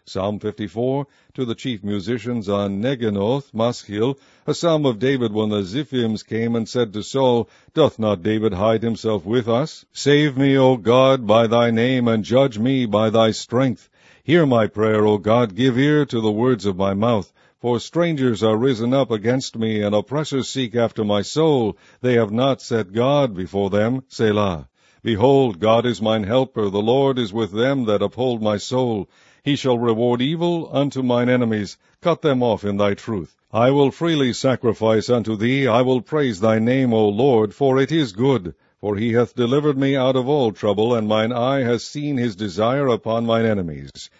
Psalm 54, to the chief musicians on Neginoth, Maschil, a psalm of David when the Ziphims came and said to Saul, Doth not David hide himself with us? Save me, O God, by thy name, and judge me by thy strength. Hear my prayer, O God, give ear to the words of my mouth. For strangers are risen up against me, and oppressors seek after my soul. They have not set God before them. Selah. Behold, God is mine helper, the Lord is with them that uphold my soul. He shall reward evil unto mine enemies, cut them off in thy truth. I will freely sacrifice unto thee, I will praise thy name, O Lord, for it is good. For he hath delivered me out of all trouble, and mine eye hath seen his desire upon mine enemies.